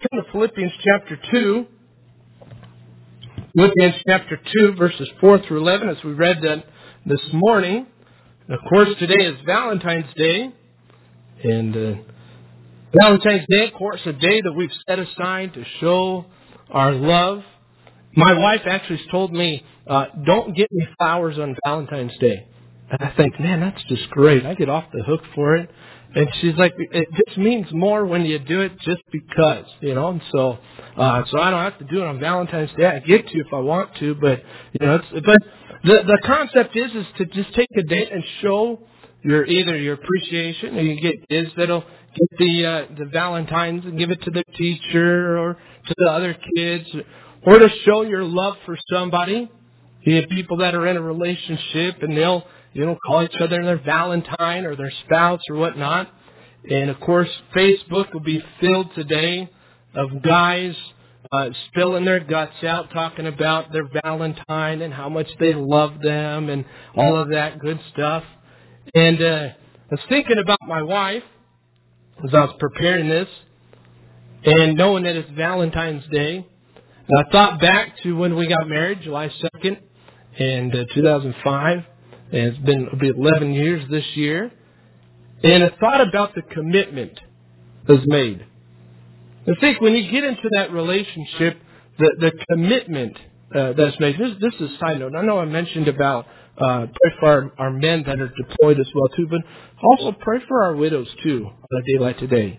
turn to Philippians chapter 2. Philippians chapter 2, verses 4 through 11, as we read that this morning. And of course, today is Valentine's Day. And Valentine's Day, of course, a day that we've set aside to show our love. My wife actually told me, don't get me flowers on Valentine's Day. And I think, man, that's just great. I get off the hook for it. And she's like, it just means more when you do it just because, And so I don't have to do it on Valentine's Day. I get to if I want to, but the concept is to just take a day and show either your appreciation, or you get kids that'll get the Valentines and give it to the teacher or to the other kids, or to show your love for somebody. You have people that are in a relationship and they'll call each other their Valentine or their spouse or whatnot. And of course, Facebook will be filled today of guys spilling their guts out, talking about their Valentine and how much they love them and all of that good stuff. And I was thinking about my wife as I was preparing this, and knowing that it's Valentine's Day. And I thought back to when we got married, July 2nd, in 2005. And it'll be 11 years this year. And I thought about the commitment that's made. I think when you get into that relationship, the commitment that's made. This is a side note. I know I mentioned about pray for our men that are deployed as well too, but also pray for our widows too on a day like today.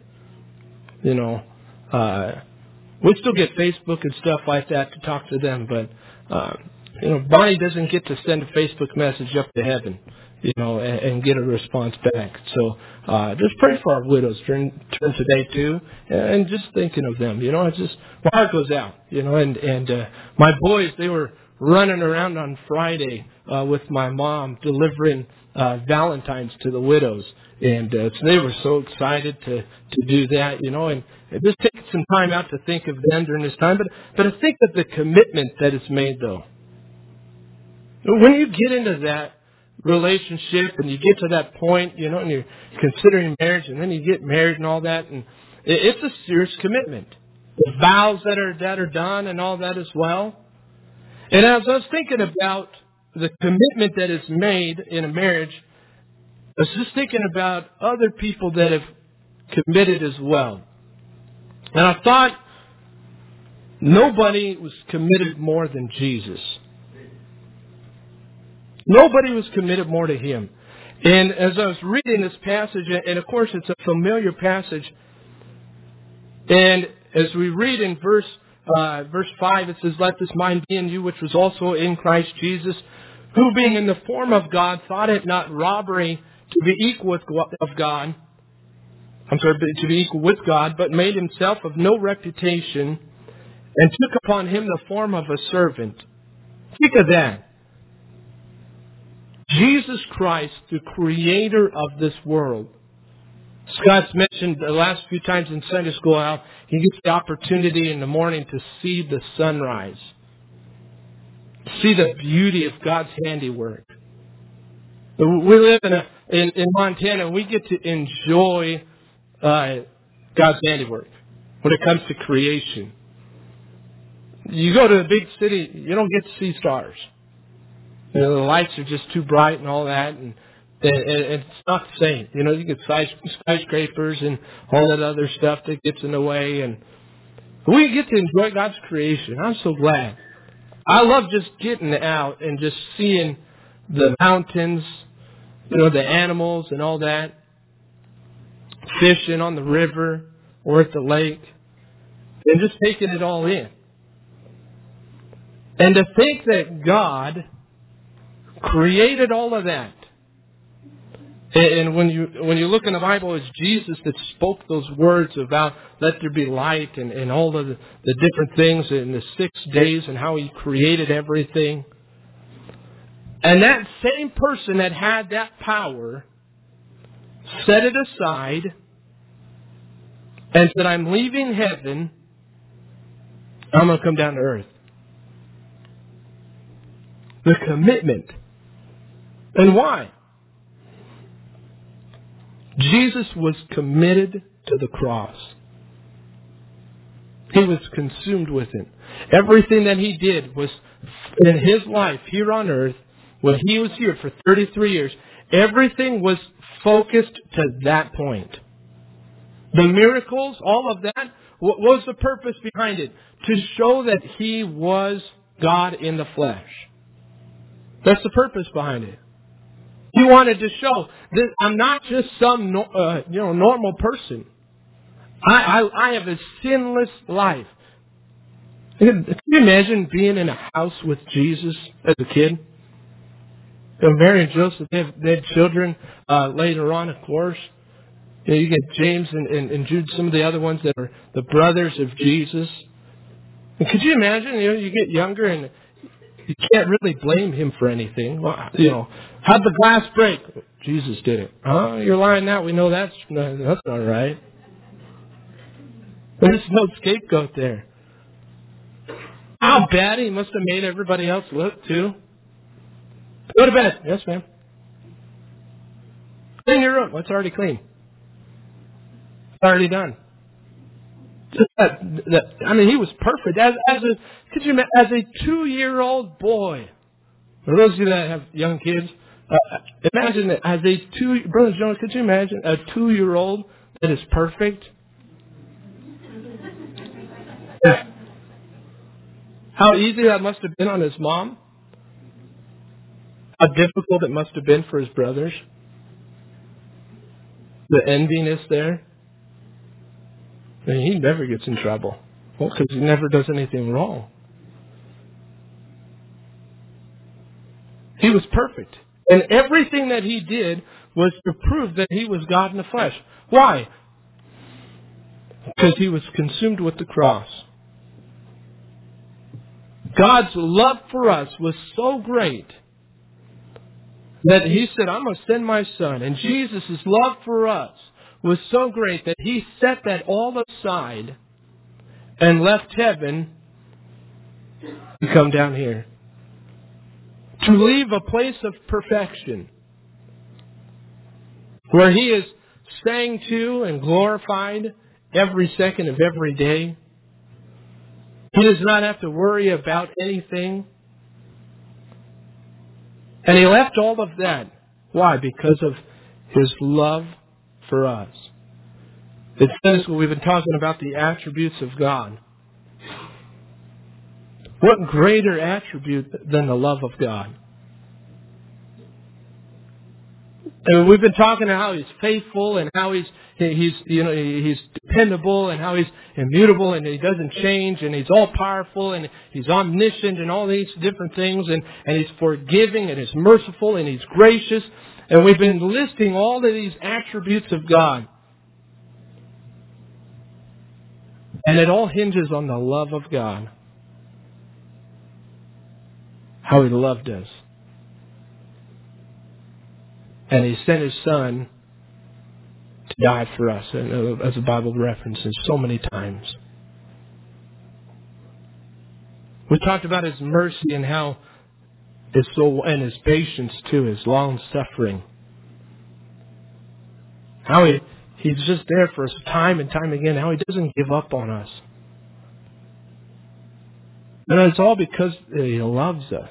We still get Facebook and stuff like that to talk to them, but Bonnie doesn't get to send a Facebook message up to heaven, and get a response back. So just pray for our widows during today too, and just thinking of them. It's just my heart goes out. And my boys, they were running around on Friday with my mom delivering Valentines to the widows, and so they were so excited to do that. And just take some time out to think of them during this time. But I think of the commitment that is made though. When you get into that relationship and you get to that point, and you're considering marriage, and then you get married and all that, and it's a serious commitment. The vows that are done and all that as well. And as I was thinking about the commitment that is made in a marriage, I was just thinking about other people that have committed as well. And I thought nobody was committed more than Jesus. Nobody was committed more to Him. And as I was reading this passage, and of course it's a familiar passage, and as we read in verse 5, it says, "Let this mind be in you, which was also in Christ Jesus, who being in the form of God, thought it not robbery to be equal with God, to be equal with God, but made Himself of no reputation, and took upon Him the form of a servant." Think of that. Jesus Christ, the Creator of this world. Scott's mentioned the last few times in Sunday school how he gets the opportunity in the morning to see the sunrise, see the beauty of God's handiwork. We live in Montana, and we get to enjoy God's handiwork when it comes to creation. You go to a big city, you don't get to see stars. The lights are just too bright and all that, and it's not the same. You get skyscrapers and all that other stuff that gets in the way, and we get to enjoy God's creation. I'm so glad. I love just getting out and just seeing the mountains, the animals and all that, fishing on the river or at the lake, and just taking it all in. And to think that God created all of that. And when you look in the Bible, it's Jesus that spoke those words about let there be light and all of the different things in the 6 days and how He created everything. And that same person that had that power set it aside and said, "I'm leaving heaven. I'm going to come down to earth." The commitment. And why? Jesus was committed to the cross. He was consumed with it. Everything that he did was in his life here on earth, when he was here for 33 years, everything was focused to that point. The miracles, all of that, what was the purpose behind it? To show that he was God in the flesh. That's the purpose behind it. He wanted to show that I'm not just some normal person. I have a sinless life. Can you imagine being in a house with Jesus as a kid? Mary and Joseph, they have children later on, of course. You get James and Jude, some of the other ones that are the brothers of Jesus. And could you imagine? You get younger and you can't really blame him for anything. Well, how'd the glass break? Jesus did it. Oh, you're lying now. We know that's not right. There's no scapegoat there. How bad he must have made everybody else look, too. Go to bed. Yes, ma'am. Clean your room. It's already clean. It's already done. Just he was perfect. As a 2-year-old boy. For those of you that have young kids, imagine that as Brother Jones, could you imagine a 2-year-old that is perfect? How easy that must have been on his mom. How difficult it must have been for his brothers. The enviness there. He never gets in trouble. Well, because he never does anything wrong. He was perfect. And everything that he did was to prove that he was God in the flesh. Why? Because he was consumed with the cross. God's love for us was so great that he said, I'm going to send my son. And Jesus' love for us was so great that he set that all aside and left heaven to come down here. To leave a place of perfection where he is sang to and glorified every second of every day. He does not have to worry about anything. And he left all of that. Why? Because of his love for us. It says we've been talking about the attributes of God. What greater attribute than the love of God? And we've been talking about how he's faithful and how he's dependable and how he's immutable and he doesn't change and he's all powerful and he's omniscient and all these different things and he's forgiving and he's merciful and he's gracious. And we've been listing all of these attributes of God. And it all hinges on the love of God. How he loved us. And he sent his son to die for us, as the Bible references so many times. We talked about his mercy and how and his patience too, his long suffering. How he's just there for us time and time again. How he doesn't give up on us. And it's all because he loves us.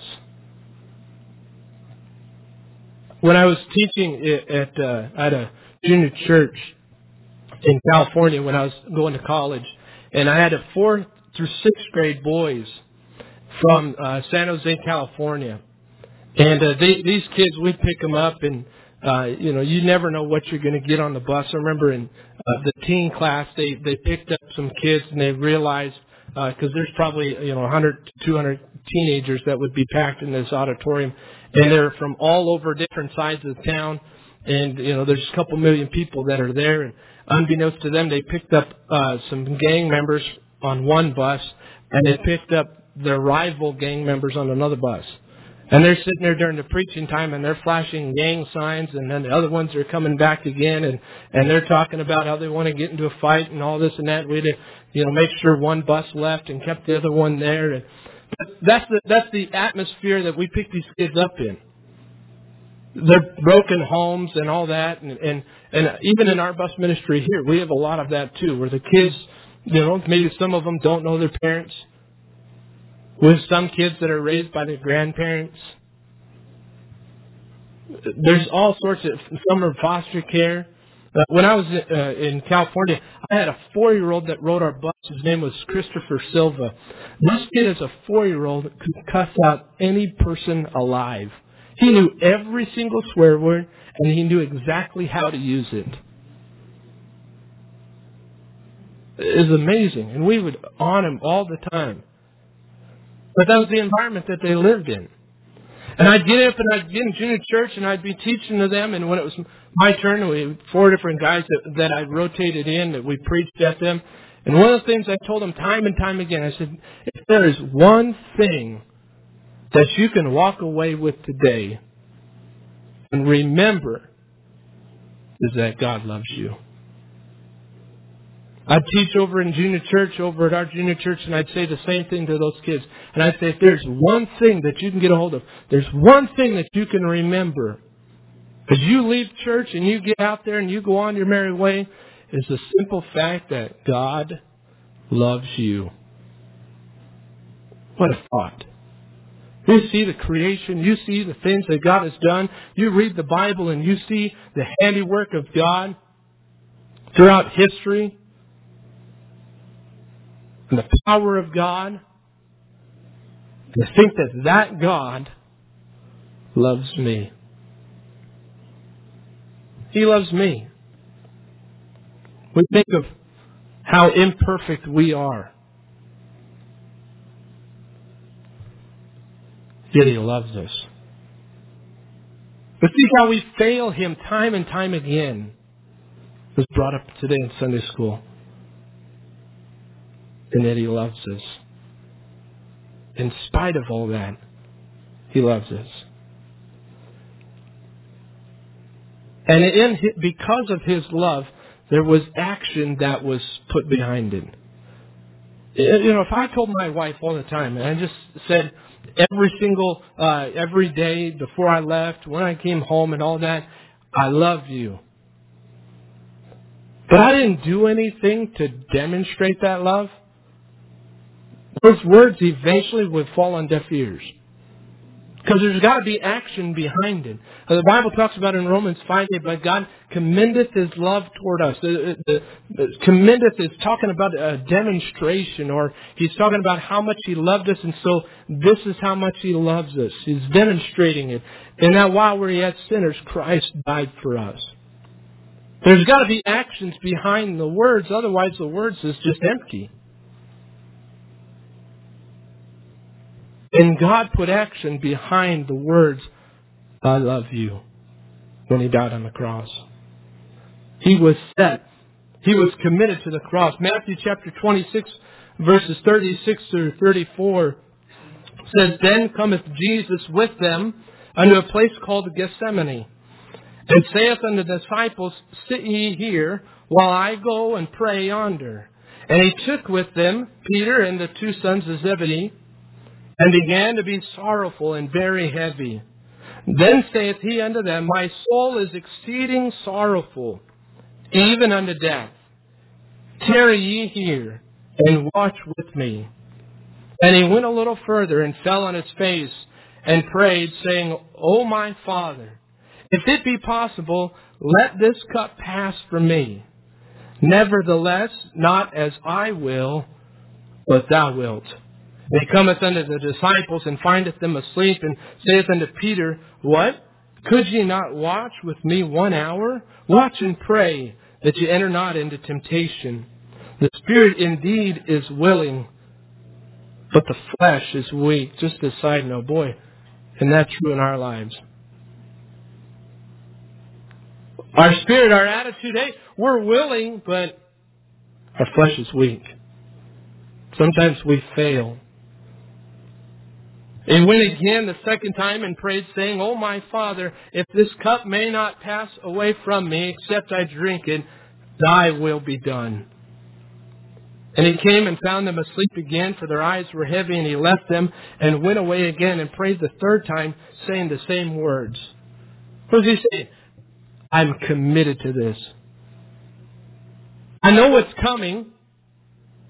When I was teaching at a junior church in California when I was going to college, and I had 4th through 6th grade boys from San Jose, California, and these kids, we pick them up, and you never know what you're going to get on the bus. I remember in the teen class, they picked up some kids, and they realized because there's probably 100 to 200 teenagers that would be packed in this auditorium. And they're from all over different sides of the town. And, there's a couple million people that are there. And unbeknownst to them, they picked up some gang members on one bus. And they picked up their rival gang members on another bus. And they're sitting there during the preaching time and they're flashing gang signs. And then the other ones are coming back again. And they're talking about how they want to get into a fight and all this and that. We had to, make sure one bus left and kept the other one there. And that's the atmosphere that we pick these kids up in. They're broken homes and all that, and even in our bus ministry here, we have a lot of that too, where the kids, Maybe some of them don't know their parents. With some kids that are raised by their grandparents. There's all sorts of, some are foster care. When I was in California, I had a 4-year-old that rode our bus. His name was Christopher Silva. This kid, as a 4-year-old, could cuss out any person alive. He knew every single swear word, and he knew exactly how to use it. It was amazing, and we would on him all the time. But that was the environment that they lived in. And I'd get up and I'd get in junior church and I'd be teaching to them. And when it was my turn, we had 4 different guys that I rotated in, that we preached at them. And one of the things I told them time and time again, I said, if there is one thing that you can walk away with today and remember, is that God loves you. I'd teach over in junior church, over at our junior church, and I'd say the same thing to those kids. And I'd say, if there's one thing that you can get a hold of, there's one thing that you can remember, as you leave church and you get out there and you go on your merry way, is the simple fact that God loves you. What a thought. You see the creation, you see the things that God has done, you read the Bible and you see the handiwork of God throughout history, and the power of God. And I think that God loves me. He loves me. We think of how imperfect we are. Yet He loves us. But see how we fail Him time and time again. It was brought up today in Sunday school. And that He loves us. In spite of all that, He loves us. And because of His love, there was action that was put behind it. If I told my wife all the time, and I just said every day before I left, when I came home and all that, I love you. But I didn't do anything to demonstrate that love. Those words eventually would fall on deaf ears. Because there's got to be action behind it. The Bible talks about in Romans 5:8, but God commendeth His love toward us. Commendeth is talking about a demonstration, or He's talking about how much He loved us, and so this is how much He loves us. He's demonstrating it. And that while we're yet sinners, Christ died for us. There's got to be actions behind the words, otherwise the words is just empty. And God put action behind the words, I love you, when He died on the cross. He was set. He was committed to the cross. Matthew chapter 26, verses 36 through 34 says, Then cometh Jesus with them unto a place called Gethsemane, and saith unto the disciples, Sit ye here, while I go and pray yonder. And He took with them Peter and the 2 sons of Zebedee, and began to be sorrowful and very heavy. Then saith He unto them, My soul is exceeding sorrowful, even unto death. Tarry ye here, and watch with me. And He went a little further, and fell on His face, and prayed, saying, O my Father, if it be possible, let this cup pass from me. Nevertheless, not as I will, but Thou wilt. And He cometh unto the disciples, and findeth them asleep, and saith unto Peter, What? Could ye not watch with me 1 hour? Watch and pray, that ye enter not into temptation. The spirit indeed is willing, but the flesh is weak. Just a side note, boy, and that's true in our lives. Our spirit, our attitude, hey, we're willing, but our flesh is weak. Sometimes we fail. And went again the second time and prayed, saying, O my Father, if this cup may not pass away from me, except I drink it, Thy will be done. And He came and found them asleep again, for their eyes were heavy, and He left them and went away again and prayed the third time, saying the same words. What does He say? I'm committed to this. I know what's coming.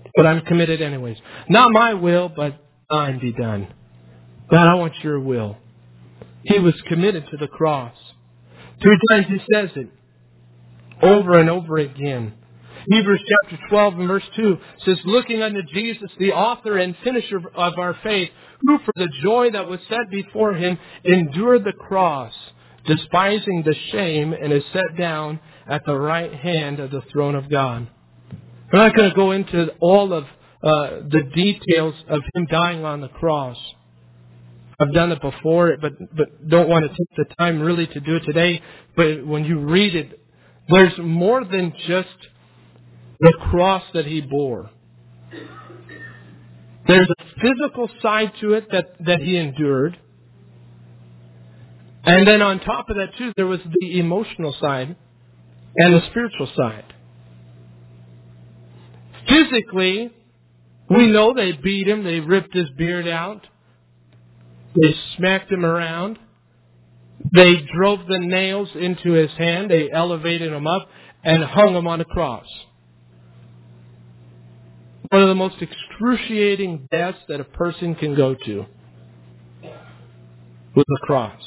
But I'm committed anyways. Not my will, but thine be done. God, I want your will. He was committed to the cross. 3 times he says it, over and over again. Hebrews chapter 12 and verse 2 says, looking unto Jesus, the author and finisher of our faith, who for the joy that was set before him endured the cross, despising the shame, and is set down at the right hand of the throne of God. I'm not going to go into all of the details of him dying on the cross. I've done it before, but don't want to take the time really to do it today. But when you read it, there's more than just the cross that he bore. There's a physical side to it that he endured. And then on top of that, too, there was the emotional side and the spiritual side. Physically, we know they beat him. They ripped his beard out. They smacked him around. They drove the nails into his hand. They elevated him up and hung him on a cross. One of the most excruciating deaths that a person can go to was the cross.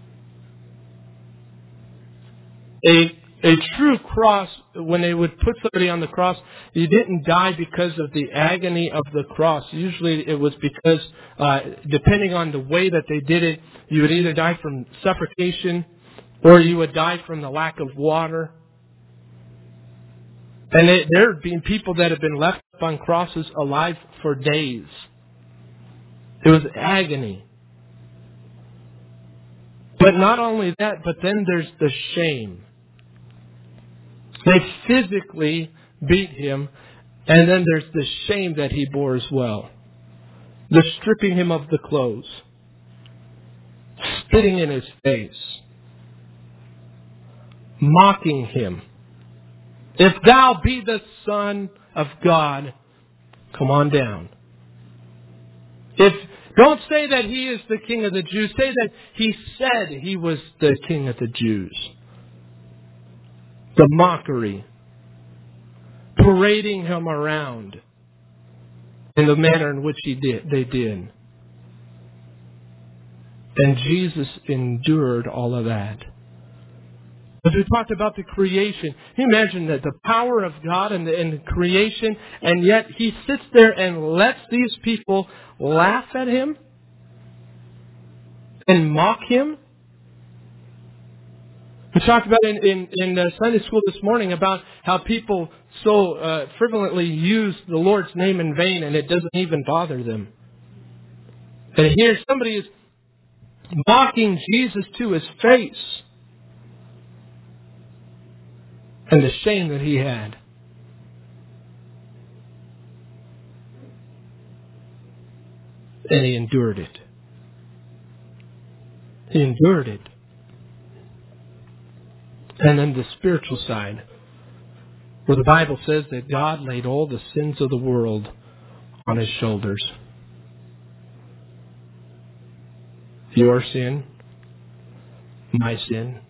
A true cross, when they would put somebody on the cross, you didn't die because of the agony of the cross. Usually it was because, depending on the way that they did it, you would either die from suffocation or you would die from the lack of water. And there have been people that have been left on crosses alive for days. It was agony. But not only that, but then there's the shame. They physically beat him, and then there's the shame that he bore as well. The stripping him of the clothes, spitting in his face, mocking him. If thou be the Son of God, come on down. Don't say that he is the King of the Jews. Say that he said he was the King of the Jews. The mockery, parading him around in the manner in which they did. And Jesus endured all of that. As we talked about the creation, can you imagine that the power of God and the creation, and yet he sits there and lets these people laugh at him and mock him? We talked about in Sunday school this morning about how people so frivolently use the Lord's name in vain, and it doesn't even bother them. And here somebody is mocking Jesus to his face. And the shame that he had. And he endured it. He endured it. And then the spiritual side, where the Bible says that God laid all the sins of the world on his shoulders. Your sin, my sin.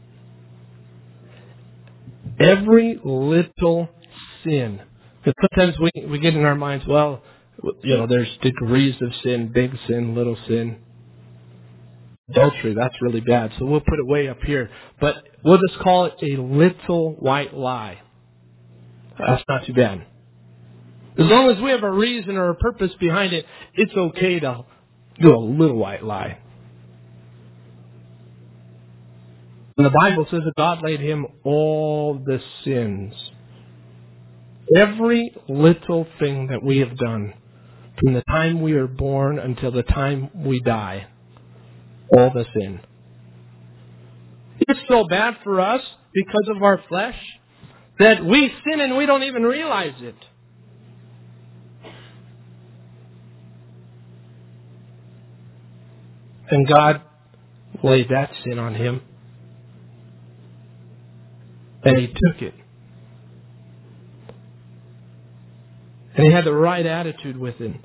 Every little sin. Because sometimes we get in our minds, well, there's degrees of sin, big sin, little sin. Adultery, that's really bad. So we'll put it way up here. But we'll just call it a little white lie. That's not too bad. As long as we have a reason or a purpose behind it, it's okay to do a little white lie. And the Bible says that God laid him all the sins. Every little thing that we have done, from the time we are born until the time we die, all the sin. It's so bad for us because of our flesh that we sin and we don't even realize it. And God laid that sin on him. And he took it. And he had the right attitude with him.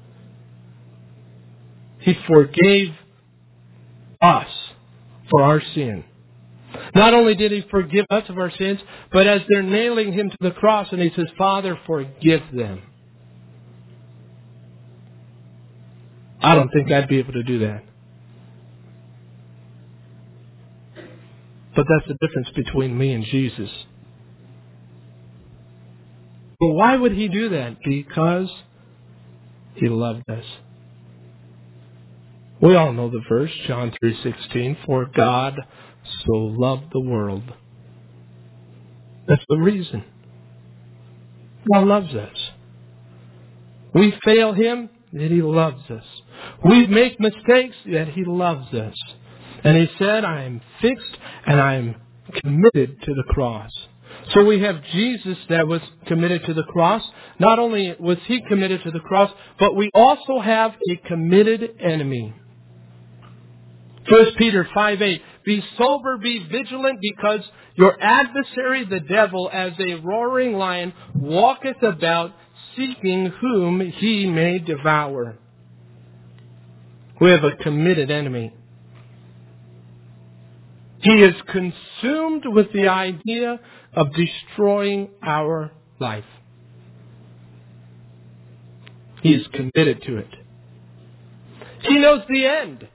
He forgave us for our sin. Not only did he forgive us of our sins, but as they're nailing him to the cross and he says, Father, forgive them. I don't think I'd be able to do that. But that's the difference between me and Jesus. But why would he do that? Because he loved us. We all know the verse, John 3:16, for God so loved the world. That's the reason. God loves us. We fail him, yet he loves us. We make mistakes, yet he loves us. And he said, I am fixed and I am committed to the cross. So we have Jesus that was committed to the cross. Not only was he committed to the cross, but we also have a committed enemy. 1 Peter 5:8, be sober, be vigilant, because your adversary, the devil, as a roaring lion, walketh about, seeking whom he may devour. We have a committed enemy. He is consumed with the idea of destroying our life. He is committed to it. He knows the end.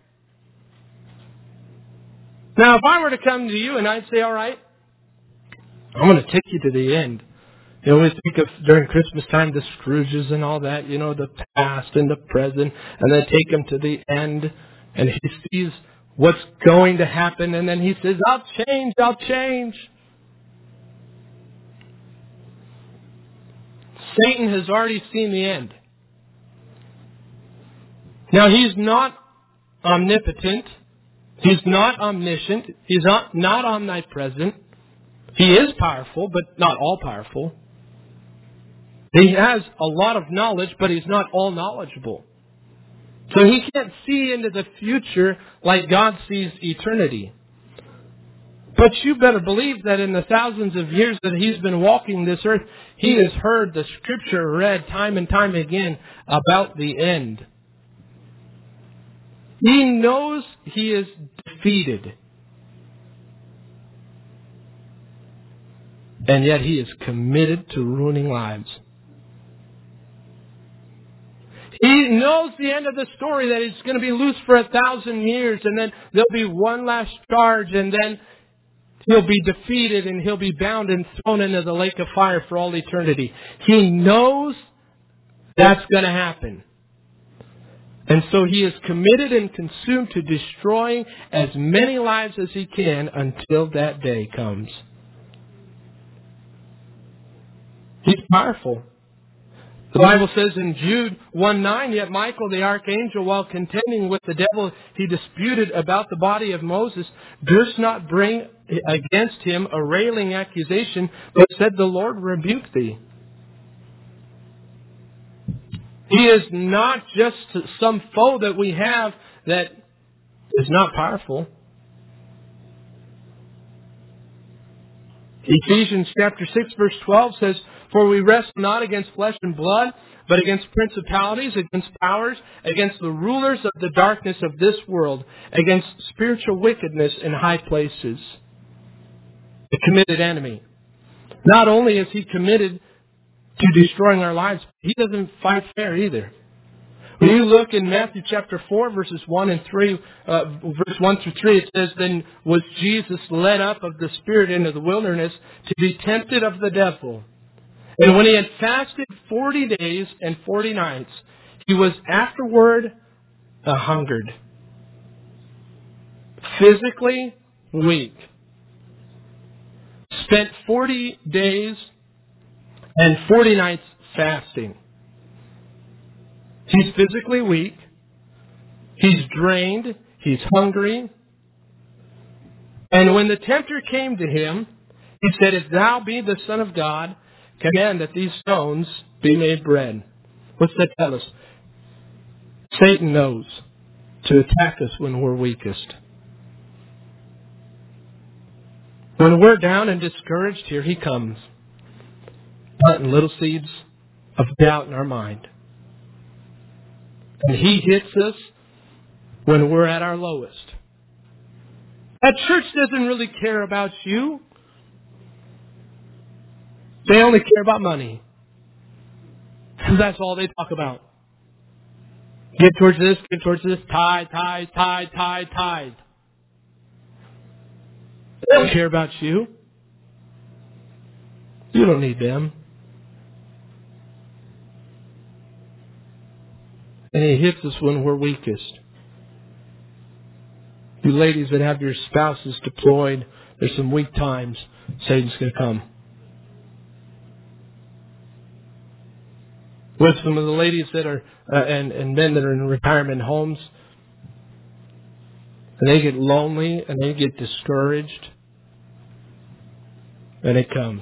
Now, if I were to come to you and I'd say, all right, I'm going to take you to the end. You know, we think of during Christmas time the Scrooges and all that, you know, the past and the present, and then take him to the end, and he sees what's going to happen, and then he says, I'll change. Satan has already seen the end. Now, he's not omnipotent. He's not omniscient. He's not omnipresent. He is powerful, but not all powerful. He has a lot of knowledge, but he's not all knowledgeable. So he can't see into the future like God sees eternity. But you better believe that in the thousands of years that he's been walking this earth, he has heard the scripture read time and time again about the end. He knows he is defeated. And yet he is committed to ruining lives. He knows the end of the story, that he's going to be loose for 1,000 years, and then there'll be one last charge, and then he'll be defeated, and he'll be bound and thrown into the lake of fire for all eternity. He knows that's going to happen. And so he is committed and consumed to destroying as many lives as he can until that day comes. He's powerful. The Bible says in Jude 1:9, yet Michael the archangel, while contending with the devil, he disputed about the body of Moses, durst not bring against him a railing accusation, but said, the Lord rebuke thee. He is not just some foe that we have that is not powerful. Ephesians chapter 6 verse 12 says, for we wrestle not against flesh and blood, but against principalities, against powers, against the rulers of the darkness of this world, against spiritual wickedness in high places. The committed enemy. Not only is he committed to destroying our lives, he doesn't fight fair either. When you look in Matthew chapter 4, verses 1 and 3, verse 1 through 3, it says, then was Jesus led up of the Spirit into the wilderness to be tempted of the devil. And when he had fasted 40 days and 40 nights, he was afterward hungered, physically weak. Spent 40 days and 40 nights fasting. He's physically weak. He's drained. He's hungry. And when the tempter came to him, he said, if thou be the Son of God, command that these stones be made bread. What's that tell us? Satan knows to attack us when we're weakest. When we're down and discouraged, here he comes, planting little seeds of doubt in our mind. And he hits us when we're at our lowest. That church doesn't really care about you. They only care about money. That's all they talk about. Get towards this, tithe. They don't care about you. You don't need them. And he hits us when we're weakest. You ladies that have your spouses deployed, there's some weak times. Satan's going to come. With some of the ladies that are, and men that are in retirement homes, and they get lonely and they get discouraged, and it comes.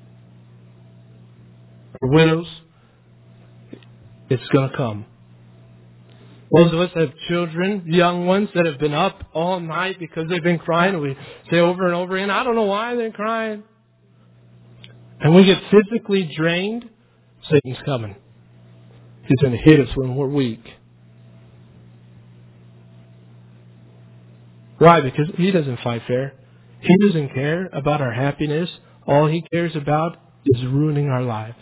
For widows, it's going to come. Those of us that have children, young ones that have been up all night because they've been crying, we say over and over again, I don't know why they're crying. And we get physically drained, Satan's coming. He's going to hit us when we're weak. Why? Because he doesn't fight fair. He doesn't care about our happiness. All he cares about is ruining our lives.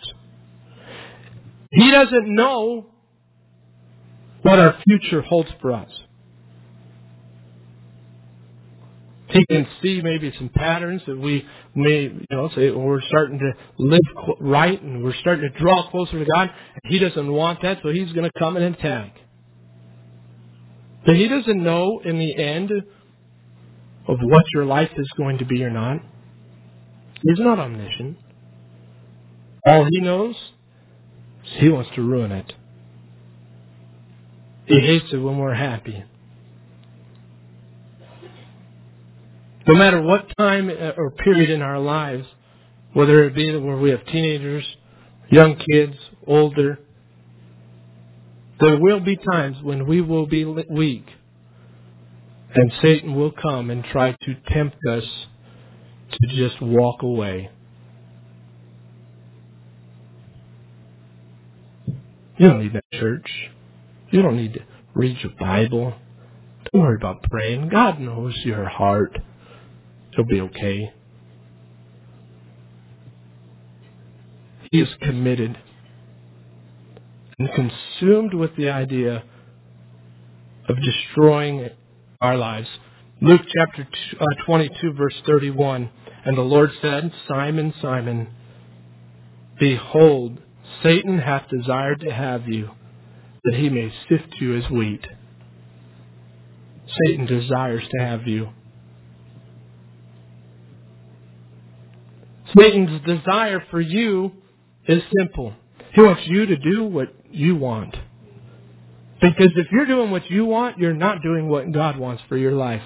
He doesn't know what our future holds for us. He can see maybe some patterns that we may, say we're starting to live right and we're starting to draw closer to God. He doesn't want that, so he's going to come and attack. But he doesn't know in the end of what your life is going to be or not. He's not omniscient. All he knows is he wants to ruin it. He hates it when we're happy. No matter what time or period in our lives, whether it be where we have teenagers, young kids, older, there will be times when we will be weak. And Satan will come and try to tempt us to just walk away. You don't need that church. You don't need to read your Bible. Don't worry about praying. God knows your heart. It'll be okay. He is committed and consumed with the idea of destroying our lives. Luke chapter 22, verse 31. And the Lord said, Simon, Simon, behold, Satan hath desired to have you, that he may sift you as wheat. Satan desires to have you. Satan's desire for you is simple. He wants you to do what you want. Because if you're doing what you want, you're not doing what God wants for your life.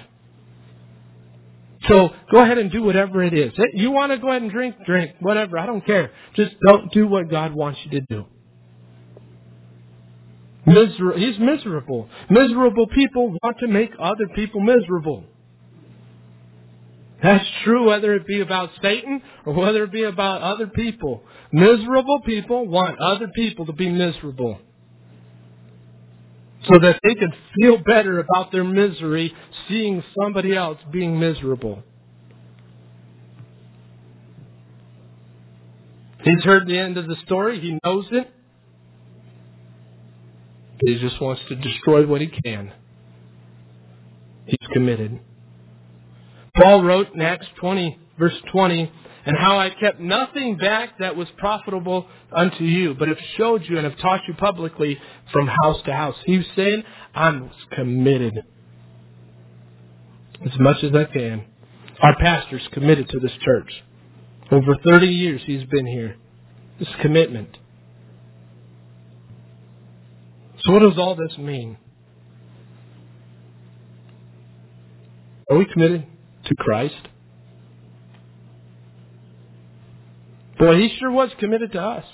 So go ahead and do whatever it is. You want to go ahead and drink, whatever. I don't care. Just don't do what God wants you to do. He's miserable. Miserable people want to make other people miserable. That's true whether it be about Satan or whether it be about other people. Miserable people want other people to be miserable, so that they can feel better about their misery seeing somebody else being miserable. He's heard the end of the story. He knows it. He just wants to destroy what he can. He's committed. Paul wrote in Acts 20, verse 20, and how I kept nothing back that was profitable unto you, but have showed you and have taught you publicly from house to house. He's saying, I'm committed as much as I can. Our pastor's committed to this church. Over 30 years he's been here. This commitment. So what does all this mean? Are we committed to Christ? Boy, he sure was committed to us.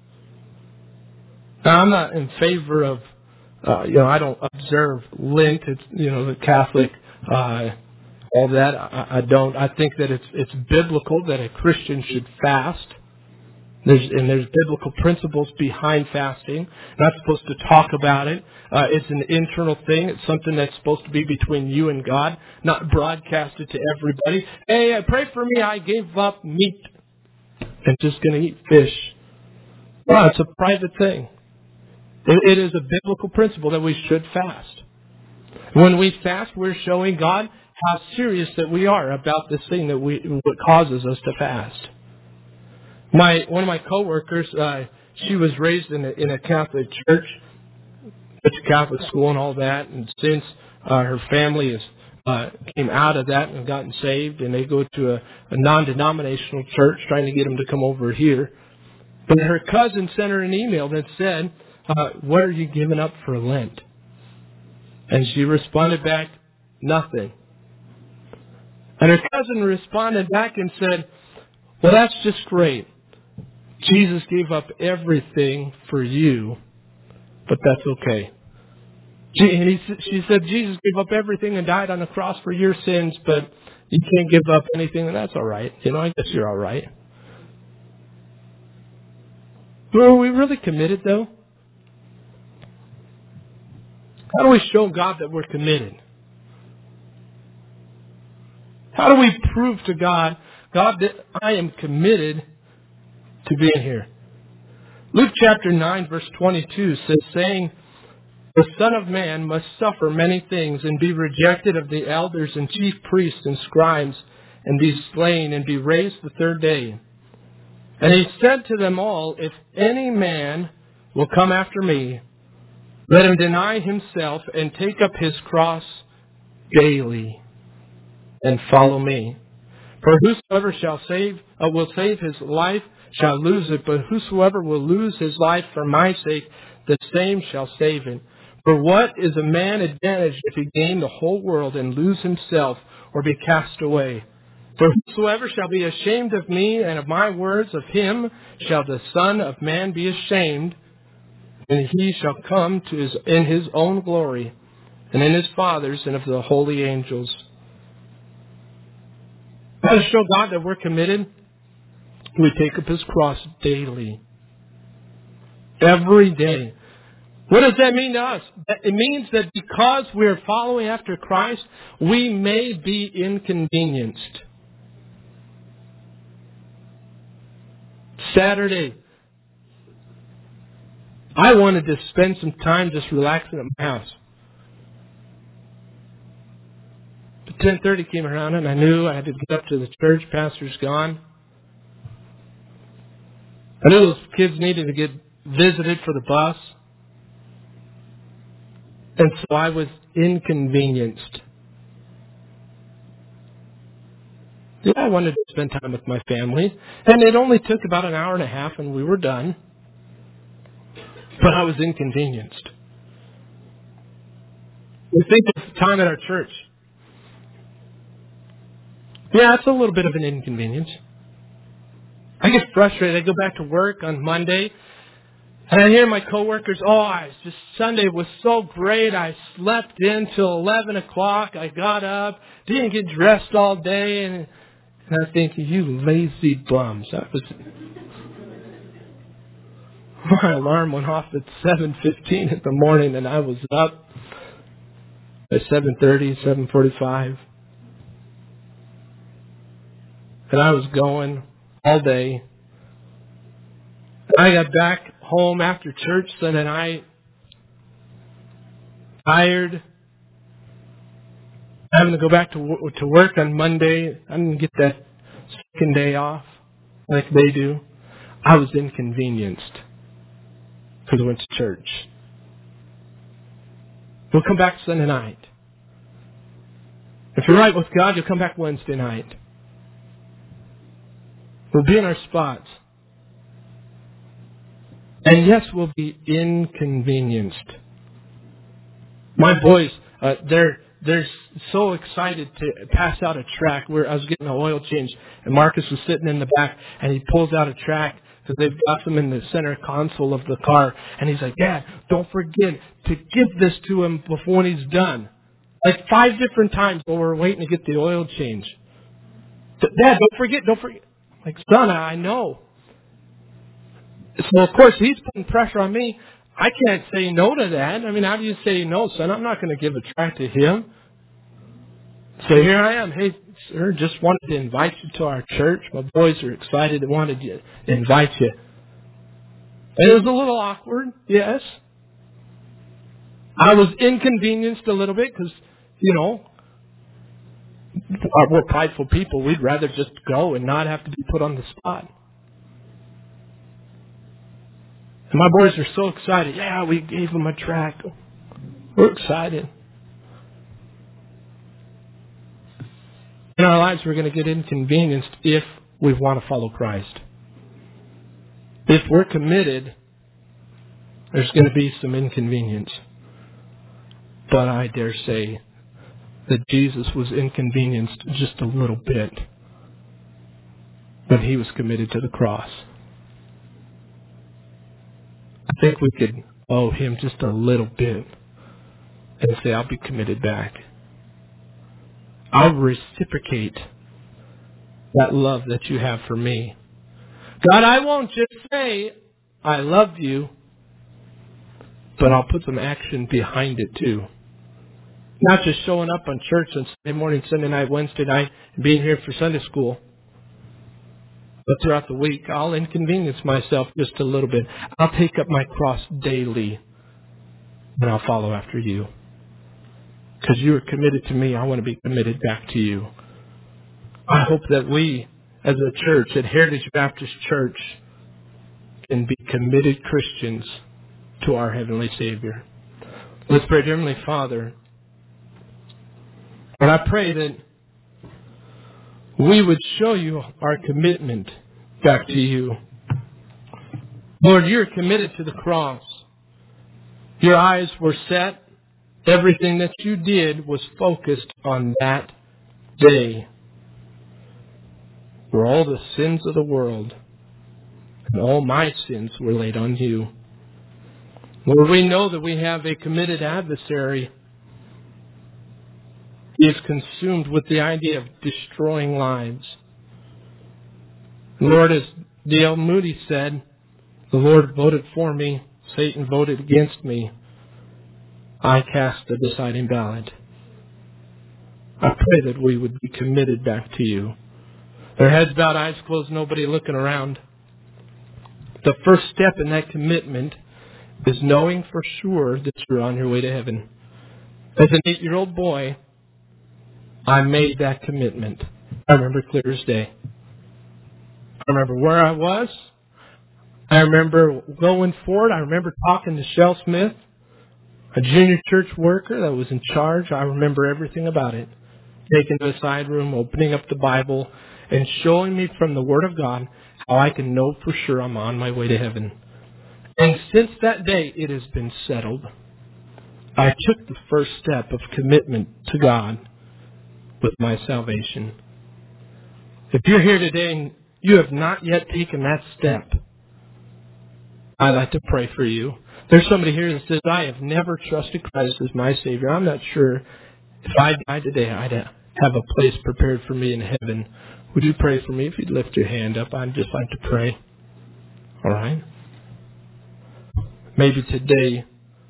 Now, I'm not in favor of, I don't observe Lent. It's, the Catholic, all that. I don't. I think that it's biblical that a Christian should fast. There's biblical principles behind fasting. Not supposed to talk about it. It's an internal thing. It's something that's supposed to be between you and God, not broadcasted to everybody. Hey, pray for me. I gave up meat and just going to eat fish. Well, it's a private thing. It is a biblical principle that we should fast. When we fast, we're showing God how serious that we are about this thing that what causes us to fast. One of my coworkers, she was raised in a Catholic church, went to Catholic school and all that, and since her family came out of that and gotten saved, and they go to a non-denominational church, trying to get them to come over here. But her cousin sent her an email that said, "What are you giving up for Lent?" And she responded back, "Nothing." And her cousin responded back and said, "Well, that's just great. Jesus gave up everything for you, but that's okay." She said, "Jesus gave up everything and died on the cross for your sins, but you can't give up anything, and that's all right. I guess you're all right." Are we really committed, though? How do we show God that we're committed? How do we prove to God, that I am committed to being here? Luke chapter 9, verse 22 says, saying, "The Son of Man must suffer many things and be rejected of the elders and chief priests and scribes and be slain and be raised the third day." And he said to them all, "If any man will come after me, let him deny himself and take up his cross daily and follow me. For whosoever will save his life shall lose it, but whosoever will lose his life for my sake, the same shall save it. For what is a man advantaged if he gain the whole world and lose himself or be cast away? For whosoever shall be ashamed of me and of my words, of him shall the Son of Man be ashamed, and he shall come in his own glory, and in his Father's and of the holy angels." How to show God that we're committed? We take up his cross daily. Every day. What does that mean to us? It means that because we're following after Christ, we may be inconvenienced. Saturday, I wanted to spend some time just relaxing at my house. But 10:30 came around and I knew I had to get up to the church. Pastor's gone. I knew those kids needed to get visited for the bus. And so I was inconvenienced. Yeah, I wanted to spend time with my family. And it only took about an hour and a half and we were done. But I was inconvenienced. We think of time at our church. Yeah, it's a little bit of an inconvenience. I get frustrated. I go back to work on Monday, and I hear my coworkers, Sunday was so great. I slept in till 11 o'clock. I got up, didn't get dressed all day, and I think, you lazy bums. My alarm went off at 7:15 in the morning, and I was up at 7:30, 7:45. And I was going all day. I got back home after church Sunday night, tired, having to go back to work on Monday. I didn't get that second day off like they do. I was inconvenienced because I went to church. We'll come back Sunday night. If you're right with God, you'll come back Wednesday night. We'll be in our spots. And yes, we'll be inconvenienced. My boys, they're so excited to pass out a track. I was getting an oil change, and Marcus was sitting in the back, and he pulls out a track because they've got them in the center console of the car. And he's like, "Dad, don't forget to give this to him before he's done." Like 5 different times while we're waiting to get the oil change. "Dad, don't forget. Like, son, I know." So, of course, he's putting pressure on me. I can't say no to that. I mean, how do you say no, son? I'm not going to give a track to him. So here I am. "Hey, sir, just wanted to invite you to our church. My boys are excited and wanted to invite you." And it was a little awkward, yes. I was inconvenienced a little bit because, we're prideful people. We'd rather just go and not have to be put on the spot. And my boys are so excited. Yeah, we gave them a tract. We're excited. In our lives, we're going to get inconvenienced if we want to follow Christ. If we're committed, there's going to be some inconvenience. But I dare say that Jesus was inconvenienced just a little bit when he was committed to the cross. I think we could owe him just a little bit and say, I'll be committed back. I'll reciprocate that love that you have for me. God, I won't just say, I love you, but I'll put some action behind it too. Not just showing up on church on Sunday morning, Sunday night, Wednesday night, and being here for Sunday school. But throughout the week, I'll inconvenience myself just a little bit. I'll take up my cross daily, and I'll follow after you. Because you are committed to me, I want to be committed back to you. I hope that we, as a church, at Heritage Baptist Church, can be committed Christians to our Heavenly Savior. Let's pray. Dear Heavenly Father, and I pray that we would show you our commitment back to you. Lord, you're committed to the cross. Your eyes were set. Everything that you did was focused on that day, where all the sins of the world and all my sins were laid on you. Lord, we know that we have a committed adversary. He is consumed with the idea of destroying lives. Lord, as D.L. Moody said, the Lord voted for me, Satan voted against me. I cast the deciding ballot. I pray that we would be committed back to you. Their heads bowed, eyes closed, nobody looking around. The first step in that commitment is knowing for sure that you're on your way to heaven. As an 8-year-old boy, I made that commitment. I remember clear as day. I remember where I was. I remember going forward. I remember talking to Shell Smith, a junior church worker that was in charge. I remember everything about it. Taking to a side room, opening up the Bible, and showing me from the Word of God how I can know for sure I'm on my way to heaven. And since that day, it has been settled. I took the first step of commitment to God with my salvation. If you're here today and you have not yet taken that step, I'd like to pray for you. There's somebody here that says, I have never trusted Christ as my Savior. I'm not sure if I died today, I'd have a place prepared for me in heaven. Would you pray for me? If you'd lift your hand up, I'd just like to pray. All right? Maybe today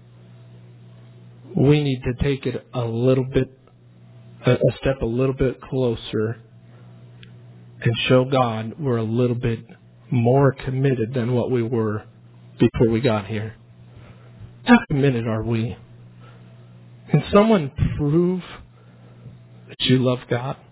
we need to take it a step a little bit closer and show God we're a little bit more committed than what we were before we got here. How committed are we? Can someone prove that you love God?